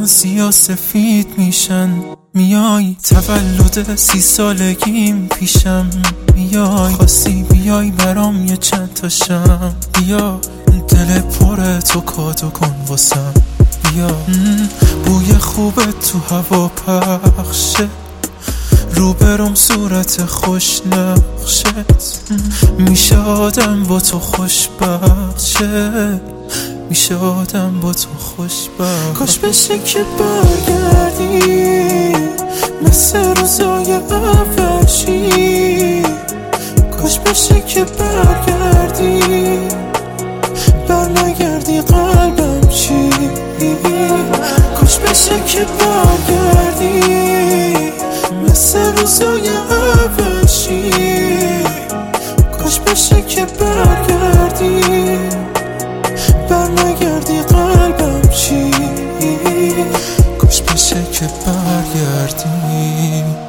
سیاه سفید میشن. میای تولد 30 سالگیم پیشم، میای خواستی بیای برام یه چند تا شم، بیا دل پر تو کادو کن واسم، بیا بوی خوبت تو هوا پخشه، رو برم صورت خوش نقشت، میشه آدم با تو خوشبخت شه، میشه آدم با تو خوشبخت. کاش بشه که برگردی مثل روزای اولشی، کاش بشه که برگردی برنگردی قلبم چی، کاش بشه که برگردی مثل روزای اولشی، کاش بشه که برگردی برنگردی قلبم چی، کاش بشه که برگردی.